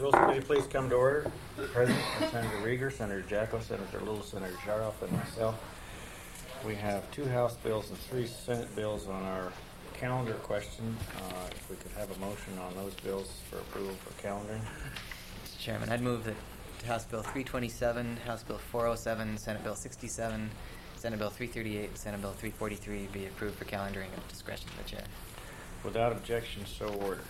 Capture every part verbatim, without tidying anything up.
Rules Committee, please come to order. President, Senator Rieger, Senator Jacko, Senator Little, Senator Sharoff, and myself. We have two House bills and three Senate bills on our calendar question. Uh, if we could have a motion on those bills for approval for calendaring. Mister Chairman, I'd move that House Bill three twenty-seven, House Bill four oh seven, Senate Bill sixty-seven, Senate Bill three thirty-eight, and Senate Bill three forty-three be approved for calendaring at discretion of the Chair. Without objection, so ordered.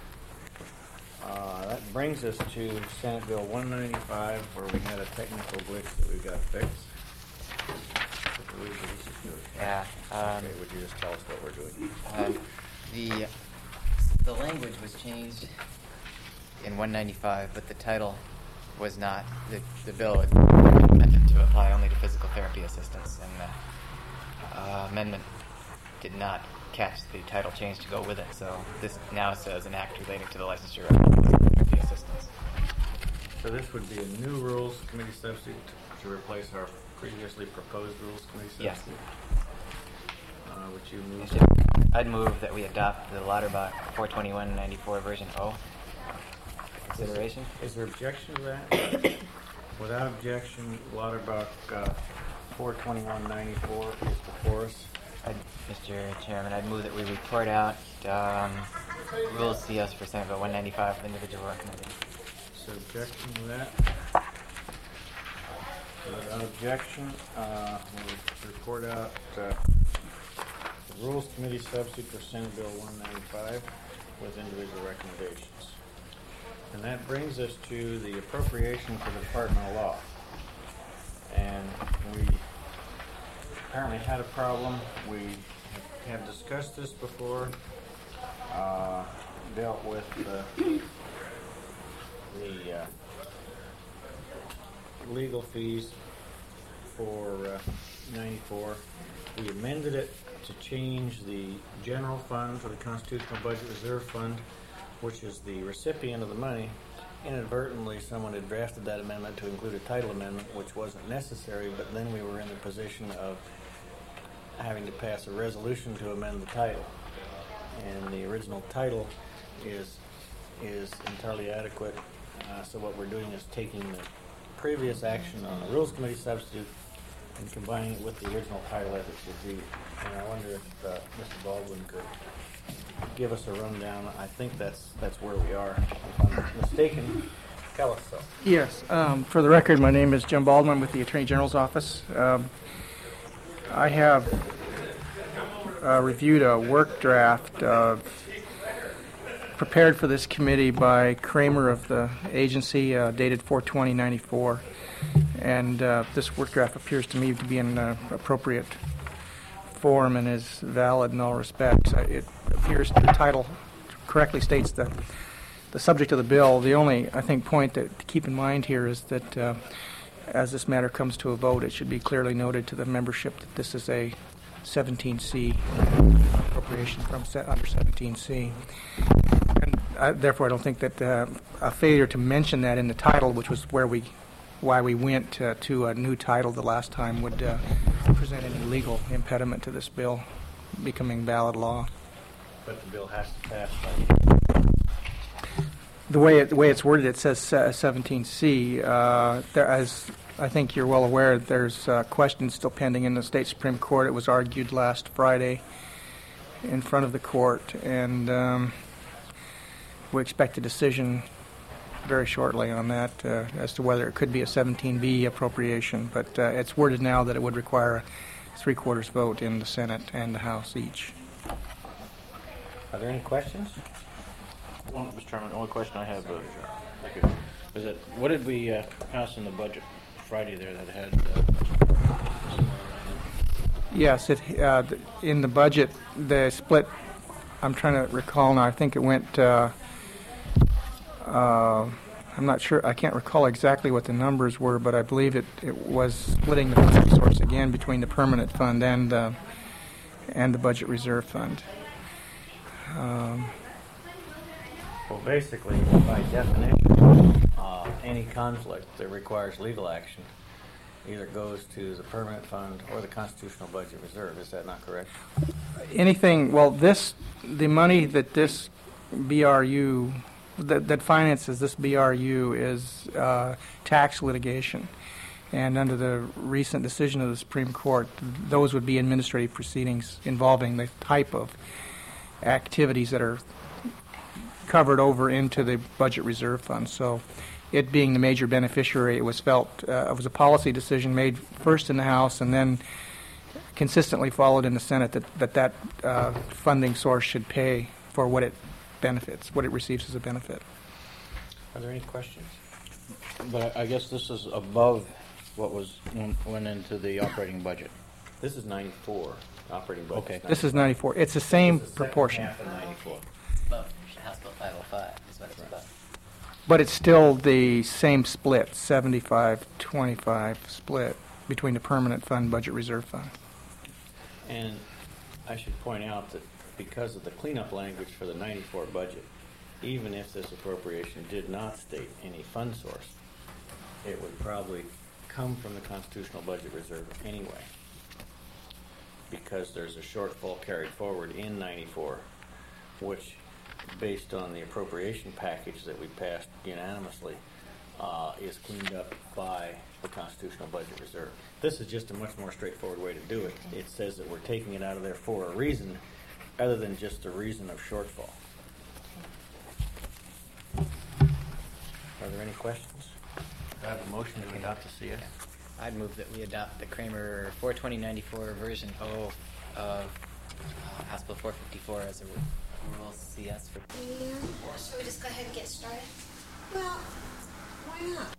Uh, that brings us to Senate Bill one ninety-five, where we had a technical glitch that we got fixed. Yeah. Um, okay, would you just tell us what we're doing? Uh, the the language was changed in one ninety-five, but the title was not. The, the bill was amended to apply only to physical therapy assistance, and the uh, amendment did not catch the title change to go with it. So this now says an act relating to the licensure of physical therapy assistance. So this would be a new Rules Committee substitute to replace our previously proposed Rules Committee substitute? Yes. Uh, would you move? I'd move that we adopt the Lauterbach four twenty-one ninety-four version O for consideration. Is there objection to that? Without objection, Lauterbach uh, four twenty-one ninety-four is before us. I'd, Mister Chairman, I'd move that we report out um, Rules C S for Senate Bill one ninety-five, individual recommendation. Is there objection to that? Without objection, uh, we'll report out uh, the Rules Committee substitute for Senate Bill one ninety-five with individual recommendations. And that brings us to the appropriation for the Department of Law. And we apparently had a problem. We have discussed this before, uh, dealt with uh, the uh, legal fees for uh, ninety-four. We amended it to change the general fund to the Constitutional Budget Reserve Fund, which is the recipient of the money. Inadvertently, someone had drafted that amendment to include a title amendment, which wasn't necessary, but then we were in the position of having to pass a resolution to amend the title. And the original title is is entirely adequate. Uh, so what we're doing is taking the previous action on the Rules Committee substitute and combining it with the original title as it's reviewed. And I wonder if uh, Mister Baldwin could give us a rundown. I think that's that's where we are. If I'm mistaken, tell us so. Yes. Um, for the record, my name is Jim Baldwin with the Attorney General's Office. Um, I have uh, reviewed a work draft uh, prepared for this committee by Kramer of the agency, uh, dated four twenty ninety-four, and uh, this work draft appears to me to be in uh, appropriate form and is valid in all respects. Uh, it appears the title correctly states the the subject of the bill. The only, I think, point that to keep in mind here is that uh, as this matter comes to a vote, it should be clearly noted to the membership that this is a seventeen C appropriation from set under seventeen C. And I, therefore, I don't think that uh, a failure to mention that in the title, which was where we, why we went uh, to a new title the last time, would uh, present any legal impediment to this bill becoming valid law. But the bill has to pass by the way it, the way it's worded. It says uh, seventeen C. Uh, there, as I think you're well aware, there's uh, questions still pending in the state Supreme Court. It was argued last Friday in front of the court, and um, we expect a decision very shortly on that uh, as to whether it could be a seventeen B appropriation. But uh, it's worded now that it would require a three-quarters vote in the Senate and the House each. Are there any questions? Well, Mister Chairman, the only question I have uh, is that what did we uh, pass in the budget Friday there that had uh, yes, it uh, in the budget the split, I'm trying to recall now, I think it went uh, uh, I'm not sure, I can't recall exactly what the numbers were, but I believe it, it was splitting the resource again between the permanent fund and uh, and the budget reserve fund. Um, Well, basically, by definition, uh, any conflict that requires legal action either goes to the permanent fund or the Constitutional Budget Reserve. Is that not correct? Anything, well, this, the money that this B R U that, that finances this B R U is uh, tax litigation. And under the recent decision of the Supreme Court, those would be administrative proceedings involving the type of activities that are covered over into the budget reserve fund. So it being the major beneficiary, it was felt, uh, it was a policy decision made first in the House and then consistently followed in the Senate that that, that uh, funding source should pay for what it benefits, what it receives as a benefit. Are there any questions? But I I guess this is above what was, went into the operating budget. This is ninety-four, operating budget. Okay. This is ninety-four. It's the same This is the second proportion, half of ninety-four. It's above House Bill five oh five is what it's above. but it's still the same split, seventy-five twenty-five split between the permanent fund, budget reserve fund. And I should point out that because of the cleanup language for the ninety-four budget, even if this appropriation did not state any fund source, it would probably come from the constitutional budget reserve anyway, because there's a shortfall carried forward in ninety-four, which, based on the appropriation package that we passed unanimously, uh, is cleaned up by the constitutional budget reserve. This is just a much more straightforward way to do it. It says that we're taking it out of there for a reason, other than just a reason of shortfall. Are there any questions? I have a motion to adopt the C S. I'd move that we adopt the Kramer four twenty ninety-four version O of uh, House Bill four fifty-four as a rural C S for Yeah. Should we just go ahead and get started? Well, why not?